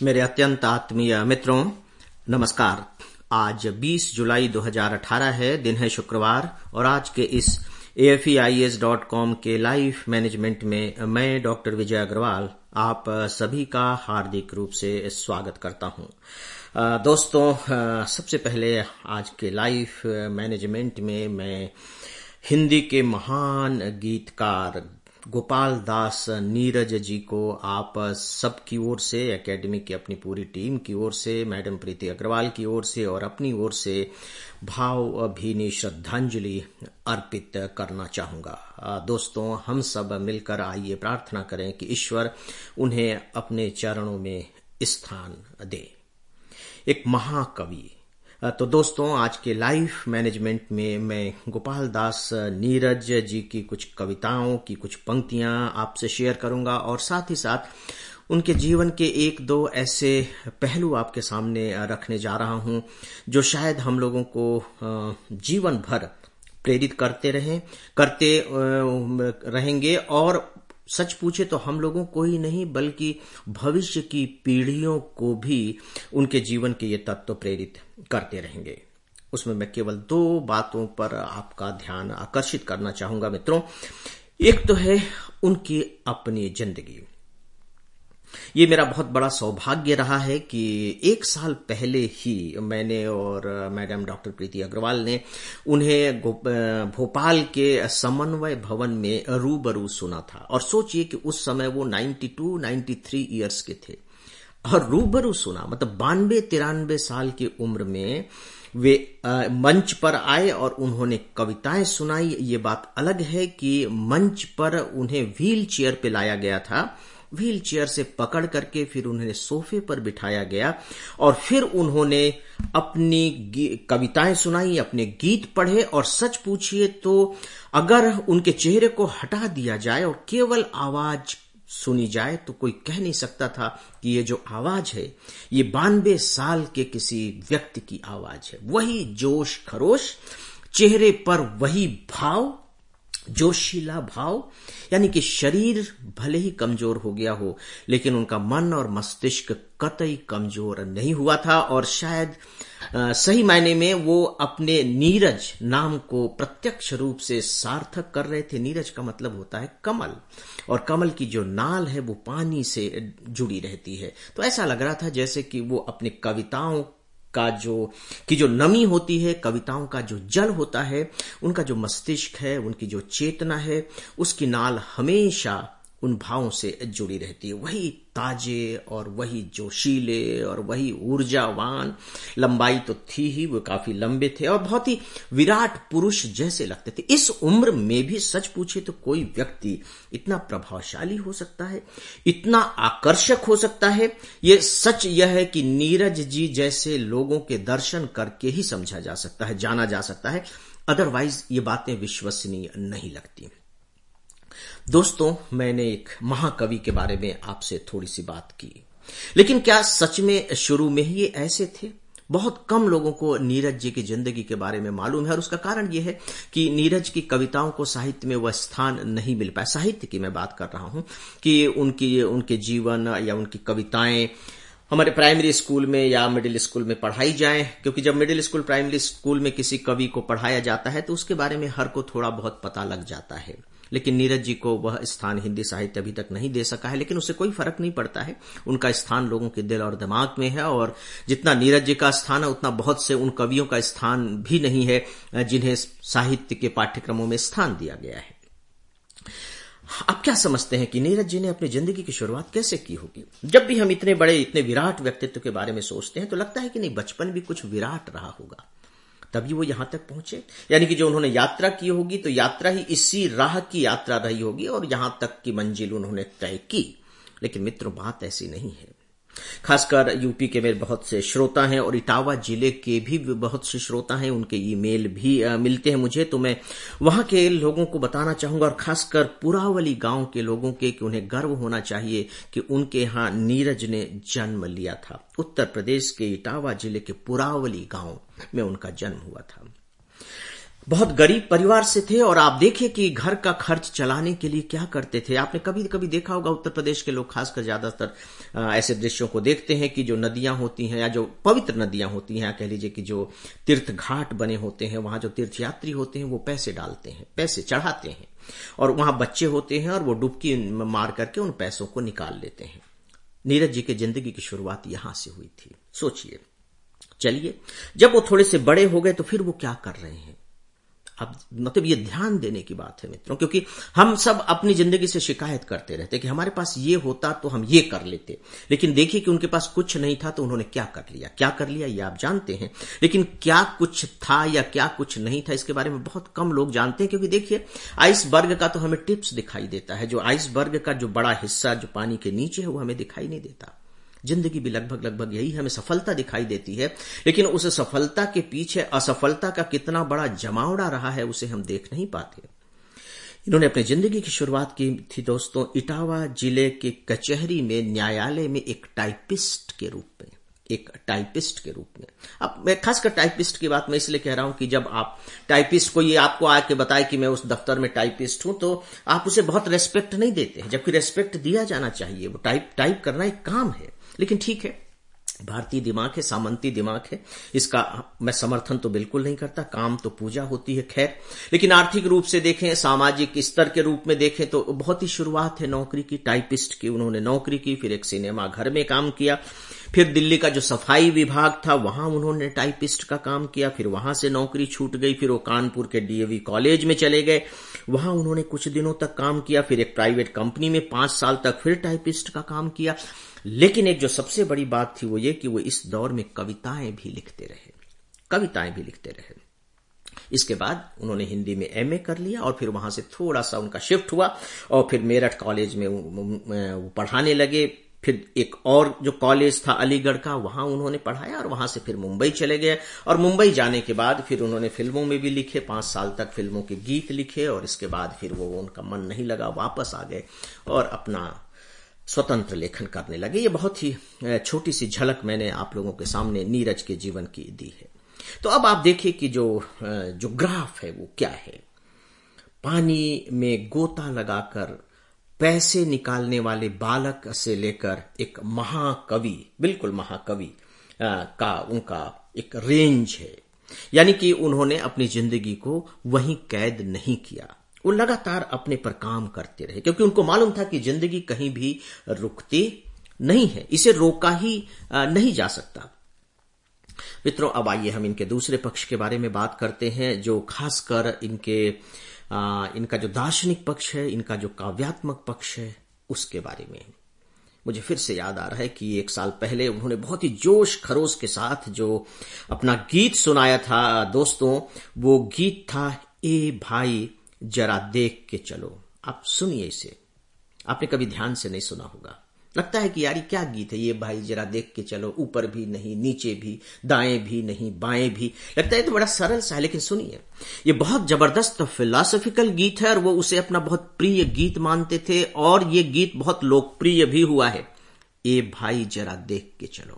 मेरे अत्यंत आत्मीय मित्रों, नमस्कार। आज 20 जुलाई 2018 है, दिन है शुक्रवार, और आज के इस AFEIS.com के लाइव मैनेजमेंट में मैं डॉक्टर विजय अग्रवाल आप सभी का हार्दिक रूप से स्वागत करता हूं। दोस्तों, सबसे पहले आज के लाइव मैनेजमेंट में मैं हिंदी के महान गीतकार गोपाल दास नीरज जी को आप सबकी ओर से, एकेडमी की अपनी पूरी टीम की ओर से, मैडम प्रीति अग्रवाल की ओर से और अपनी ओर से भावभीनी श्रद्धांजलि अर्पित करना चाहूंगा। दोस्तों, हम सब मिलकर आइए प्रार्थना करें कि ईश्वर उन्हें अपने चरणों में स्थान दे। एक महाकवि। तो दोस्तों, आज के लाइव मैनेजमेंट में मैं गोपाल दास नीरज जी की कुछ कविताओं की कुछ पंक्तियां आपसे शेयर करूंगा और साथ ही साथ उनके जीवन के एक दो ऐसे पहलू आपके सामने रखने जा रहा हूं जो शायद हम लोगों को जीवन भर प्रेरित करते रहेंगे और सच पूछे तो हम लोगों को ही नहीं बल्कि भविष्य की पीढ़ियों को भी उनके जीवन के ये तत्व प्रेरित करते रहेंगे। उसमें मैं केवल दो बातों पर आपका ध्यान आकर्षित करना चाहूंगा मित्रों। एक तो है उनकी अपनी जिंदगी। ये मेरा बहुत बड़ा सौभाग्य रहा है कि 1 साल पहले ही मैंने और मैडम डॉक्टर प्रीति अग्रवाल ने उन्हें भोपाल के समन्वय भवन में रूबरू सुना था। और सोचिए कि उस समय वो 92-93 ईयर्स के थे और रूबरू सुना, मतलब 92-93 साल की उम्र में वे मंच पर आए और उन्होंने कविताएं सुनाई। ये बात अलग है कि मंच पर उन्हें व्हील चेयर पे लाया गया था, व्हील चेयर से पकड़ करके फिर उन्हें सोफे पर बिठाया गया और फिर उन्होंने अपनी कविताएं सुनाई, अपने गीत पढ़े। और सच पूछिए तो अगर उनके चेहरे को हटा दिया जाए और केवल आवाज सुनी जाए तो कोई कह नहीं सकता था कि ये जो आवाज है ये 92 साल के किसी व्यक्ति की आवाज है। वही जोश खरोश, चेहरे पर वही भाव, जोशीला भाव, यानी कि शरीर भले ही कमजोर हो गया हो लेकिन उनका मन और मस्तिष्क कतई कमजोर नहीं हुआ था। और शायद सही मायने में वो अपने नीरज नाम को प्रत्यक्ष रूप से सार्थक कर रहे थे। नीरज का मतलब होता है कमल, और कमल की जो नाल है वो पानी से जुड़ी रहती है। तो ऐसा लग रहा था जैसे कि वो अपनी कविताओं का जो नमी होती है, कविताओं का जो जल होता है, उनका जो मस्तिष्क है, उनकी जो चेतना है, उसकी नाल हमेशा उन भावों से जुड़ी रहती है। वही ताजे और वही जोशीले और वही ऊर्जावान। लंबाई तो थी ही, वो काफी लंबे थे और बहुत ही विराट पुरुष जैसे लगते थे। इस उम्र में भी सच पूछे तो कोई व्यक्ति इतना प्रभावशाली हो सकता है, इतना आकर्षक हो सकता है, ये सच यह है कि नीरज जी जैसे लोगों के दर्शन करके ही समझा जा सकता है, जाना जा सकता है। अदरवाइज ये बातें विश्वसनीय नहीं लगती। दोस्तों, मैंने एक महाकवि के बारे में आपसे थोड़ी सी बात की, लेकिन क्या सच में शुरू में ही ये ऐसे थे? बहुत कम लोगों को नीरज जी की जिंदगी के बारे में मालूम है और उसका कारण यह है कि नीरज की कविताओं को साहित्य में वह स्थान नहीं मिल पाया। साहित्य की मैं बात कर रहा हूं कि उनके जीवन या उनकी कविताएं हमारे प्राइमरी स्कूल में या मिडिल स्कूल में पढ़ाई जाएं, क्योंकि जब मिडिल स्कूल प्राइमरी स्कूल में किसी कवि को पढ़ाया जाता है तो उसके बारे में हर को थोड़ा बहुत पता लग जाता है। लेकिन नीरज जी को वह स्थान हिंदी साहित्य अभी तक नहीं दे सका है, लेकिन उससे कोई फर्क नहीं पड़ता है। उनका स्थान लोगों के दिल और दिमाग में है, और जितना नीरज जी का स्थान है उतना बहुत से उन कवियों का स्थान भी नहीं है जिन्हें साहित्य के पाठ्यक्रमों में स्थान दिया गया है। आप क्या समझते हैं कि नीरज जी ने अपनी जिंदगी की शुरुआत कैसे की होगी? जब भी हम इतने बड़े, इतने विराट व्यक्तित्व के बारे में सोचते हैं तो लगता है कि नहीं, बचपन भी कुछ विराट रहा होगा, तभी वो यहां तक पहुंचे। यानी कि जो उन्होंने यात्रा की होगी तो यात्रा ही इसी राह की यात्रा रही होगी और यहां तक की मंजिल उन्होंने तय की। लेकिन मित्रों, बात ऐसी नहीं है। खासकर यूपी के मेरे बहुत से श्रोता हैं और इटावा जिले के भी बहुत से श्रोता हैं, उनके ईमेल भी मिलते हैं मुझे, तो मैं वहां के लोगों को बताना चाहूंगा, और खासकर पुरावली गांव के लोगों के, कि उन्हें गर्व होना चाहिए कि उनके यहां नीरज ने जन्म लिया था। उत्तर प्रदेश के इटावा जिले के पुरावली गांव में उनका जन्म हुआ था। बहुत गरीब परिवार से थे और आप देखिए कि घर का खर्च चलाने के लिए क्या करते थे। आपने कभी कभी देखा होगा उत्तर प्रदेश के लोग खासकर ज्यादातर ऐसे दृश्यों को देखते हैं कि जो नदियां होती हैं या जो पवित्र नदियां होती हैं, या कह लीजिए कि जो तीर्थ घाट बने होते हैं, वहां जो तीर्थयात्री होते हैं वो पैसे डालते हैं, पैसे चढ़ाते हैं, और वहां बच्चे होते हैं और वो डुबकी मार करके उन पैसों को निकाल लेते हैं। नीरज जी की जिंदगी की शुरुआत यहां से हुई थी। सोचिए, चलिए जब वो थोड़े से बड़े हो गए तो फिर वो क्या कर रहे हैं। अब मतलब ये ध्यान देने की बात है मित्रों, क्योंकि हम सब अपनी जिंदगी से शिकायत करते रहते कि हमारे पास ये होता तो हम ये कर लेते, लेकिन देखिए कि उनके पास कुछ नहीं था तो उन्होंने क्या कर लिया। क्या कर लिया ये आप जानते हैं, लेकिन क्या कुछ था या क्या कुछ नहीं था इसके बारे में बहुत कम लोग जानते हैं। क्योंकि देखिए, आइसबर्ग का तो हमें टिप्स दिखाई देता है, जो आइसबर्ग का जो बड़ा हिस्सा जो पानी के नीचे है वो हमें दिखाई नहीं देता। जिंदगी भी लगभग यही, हमें सफलता दिखाई देती है, लेकिन उस सफलता के पीछे असफलता का कितना बड़ा जमावड़ा रहा है उसे हम देख नहीं पाते। इन्होंने अपनी जिंदगी की शुरुआत की थी दोस्तों इटावा जिले के कचहरी में, न्यायालय में एक टाइपिस्ट के रूप में। अब मैं खासकर टाइपिस्ट की बात मैं इसलिए कह रहा हूं कि जब आप टाइपिस्ट को ये आपको आके बताए कि मैं उस दफ्तर में टाइपिस्ट हूं, तो आप उसे बहुत रेस्पेक्ट नहीं देते हैं, जबकि रेस्पेक्ट दिया जाना चाहिए। वो टाइप करना एक काम है। लेकिन ठीक है, भारतीय दिमाग है, सामंती दिमाग है, इसका मैं समर्थन तो बिल्कुल नहीं करता। काम तो पूजा होती है, खैर। लेकिन आर्थिक रूप से देखें, सामाजिक स्तर के रूप में देखें तो बहुत ही शुरुआत है नौकरी की, टाइपिस्ट की। उन्होंने नौकरी की, फिर एक सिनेमा घर में काम किया, फिर दिल्ली का जो सफाई विभाग था वहां उन्होंने टाइपिस्ट का काम किया, फिर वहां से नौकरी छूट गई, फिर वो कानपुर के डीएवी कॉलेज में चले गए, वहां उन्होंने कुछ दिनों तक काम किया, फिर एक प्राइवेट कंपनी में 5 साल तक फिर टाइपिस्ट का काम किया। लेकिन एक जो सबसे बड़ी बात थी वो ये कि वो इस दौर में कविताएं भी लिखते रहे। इसके बाद उन्होंने हिंदी में एमए कर लिया और फिर वहां से थोड़ा सा उनका शिफ्ट हुआ और फिर मेरठ कॉलेज में वो पढ़ाने लगे। फिर एक और जो कॉलेज था अलीगढ़ का, वहां उन्होंने पढ़ाया और वहां से फिर मुंबई चले गए। और मुंबई जाने के बाद फिर उन्होंने फिल्मों में भी लिखे, 5 साल तक फिल्मों के गीत लिखे, और इसके बाद फिर वो उनका मन नहीं लगा, वापस आ गए और अपना स्वतंत्र लेखन करने लगे। ये बहुत ही छोटी सी झलक मैंने आप लोगों के सामने नीरज के जीवन की दी है। तो अब आप देखिए कि जो ग्राफ है वो क्या है। पानी में गोता लगाकर पैसे निकालने वाले बालक से लेकर एक महाकवि, बिल्कुल महाकवि का उनका एक रेंज है। यानी कि उन्होंने अपनी जिंदगी को वहीं कैद नहीं किया, वो लगातार अपने पर काम करते रहे, क्योंकि उनको मालूम था कि जिंदगी कहीं भी रुकती नहीं है, इसे रोका ही नहीं जा सकता। मित्रों, अब आइए हम इनके दूसरे पक्ष के बारे में बात करते हैं, जो खासकर इनका जो दार्शनिक पक्ष है, इनका जो काव्यात्मक पक्ष है, उसके बारे में। मुझे फिर से याद आ रहा है कि 1 साल पहले उन्होंने बहुत ही जोश खरोश के साथ जो अपना गीत सुनाया था दोस्तों, वो गीत था ए भाई जरा देख के चलो। आप सुनिए इसे, आपने कभी ध्यान से नहीं सुना होगा। लगता है कि यार ये क्या गीत है, ये भाई जरा देख के चलो, ऊपर भी नहीं, नीचे भी, दाएं भी नहीं, बाएं भी। लगता है तो बड़ा सरल सा है, लेकिन सुनिए, ये बहुत जबरदस्त फिलॉसफिकल गीत है और वो उसे अपना बहुत प्रिय गीत मानते थे, और ये गीत बहुत लोकप्रिय भी हुआ है। ए भाई जरा देख के चलो,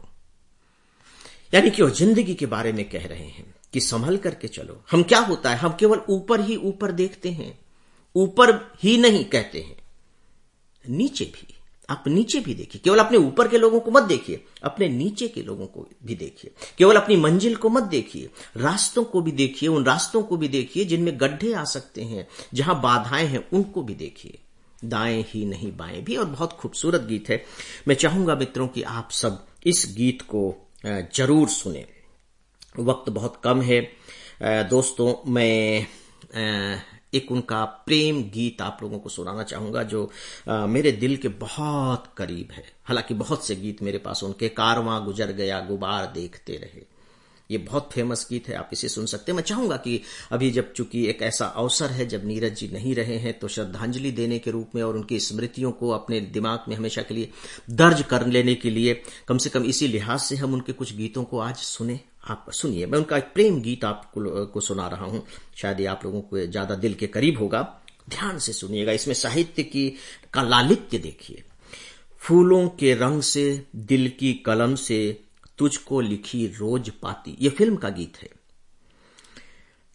यानी कि वो जिंदगी के बारे में कह रहे हैं कि संभल करके चलो। हम क्या होता है, हम केवल ऊपर ही ऊपर देखते हैं, ऊपर ही नहीं कहते हैं, नीचे भी। आप नीचे भी देखिए, केवल अपने ऊपर के लोगों को मत देखिए, अपने नीचे के लोगों को भी देखिए। केवल अपनी मंजिल को मत देखिए, रास्तों को भी देखिए, उन रास्तों को भी देखिए जिनमें गड्ढे आ सकते हैं, जहां बाधाएं हैं उनको भी देखिए। दाएं ही नहीं बाएं भी। और बहुत खूबसूरत गीत है। मैं चाहूंगा मित्रों कि आप सब इस गीत को जरूर सुने। वक्त बहुत कम है दोस्तों, मैं एक उनका प्रेम गीत आप लोगों को सुनाना चाहूंगा जो मेरे दिल के बहुत करीब है। हालांकि बहुत से गीत मेरे पास उनके, कारवां गुजर गया गुबार देखते रहे, ये बहुत फेमस गीत है, आप इसे सुन सकते हैं। मैं चाहूंगा कि अभी जब चूंकि एक ऐसा अवसर है जब नीरज जी नहीं रहे हैं, तो श्रद्धांजलि देने के रूप में और उनकी स्मृतियों को अपने दिमाग में हमेशा के लिए दर्ज कर लेने के लिए, कम से कम इसी लिहाज से हम उनके कुछ गीतों को आज सुने। आप सुनिए, मैं उनका एक प्रेम गीत आपको सुना रहा हूं, शायद ये आप लोगों को ज्यादा दिल के करीब होगा। ध्यान से सुनिएगा, इसमें साहित्य का लालित्य देखिए। फूलों के रंग से, दिल की कलम से, तुझको लिखी रोज पाती, ये फिल्म का गीत है।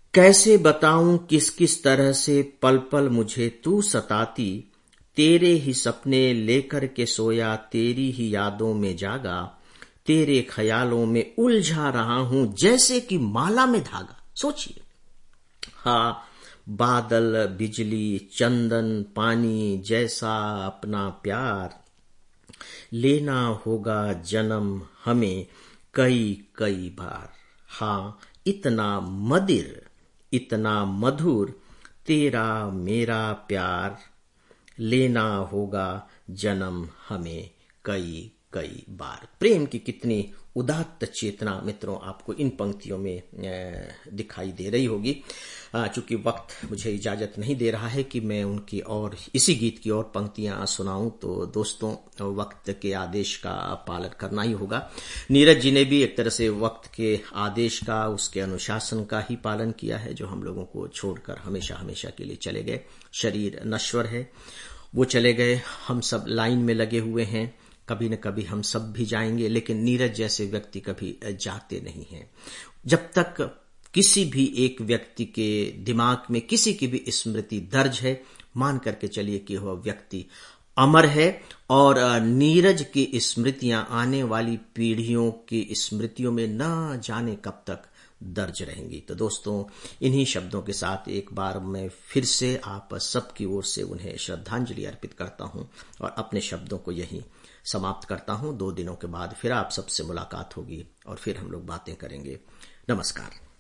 कैसे बताऊं किस किस तरह से पल पल मुझे तू सताती, तेरे ही सपने लेकर के सोया, तेरी ही यादों में जागा, तेरे ख्यालों में उलझा रहा हूं जैसे कि माला में धागा। सोचिए, हाँ, बादल, बिजली, चंदन, पानी जैसा अपना प्यार, लेना होगा जन्म हमें कई कई बार। हाँ, इतना मदिर, इतना मधुर तेरा मेरा प्यार, लेना होगा जन्म हमें कई कई बार। प्रेम की कितनी उदात्त चेतना मित्रों आपको इन पंक्तियों में दिखाई दे रही होगी। चूंकि वक्त मुझे इजाजत नहीं दे रहा है कि मैं उनकी और इसी गीत की और पंक्तियां सुनाऊं, तो दोस्तों वक्त के आदेश का पालन करना ही होगा। नीरज जी ने भी एक तरह से वक्त के आदेश का, उसके अनुशासन का ही पालन किया है, जो हम लोगों को छोड़कर हमेशा हमेशा के लिए चले गए। शरीर नश्वर है, वो चले गए, हम सब लाइन में लगे हुए हैं, कभी न कभी हम सब भी जाएंगे, लेकिन नीरज जैसे व्यक्ति कभी जाते नहीं हैं। जब तक किसी भी एक व्यक्ति के दिमाग में किसी की भी स्मृति दर्ज है, मान करके चलिए कि वह व्यक्ति अमर है, और नीरज की स्मृतियां आने वाली पीढ़ियों की स्मृतियों में न जाने कब तक दर्ज रहेंगी। तो दोस्तों, इन्हीं शब्दों के साथ एक बार मैं फिर से आप सबकी ओर से उन्हें श्रद्धांजलि अर्पित करता हूं और अपने शब्दों को यहीं समाप्त करता हूं। 2 दिनों के बाद फिर आप सबसे मुलाकात होगी और फिर हम लोग बातें करेंगे। नमस्कार।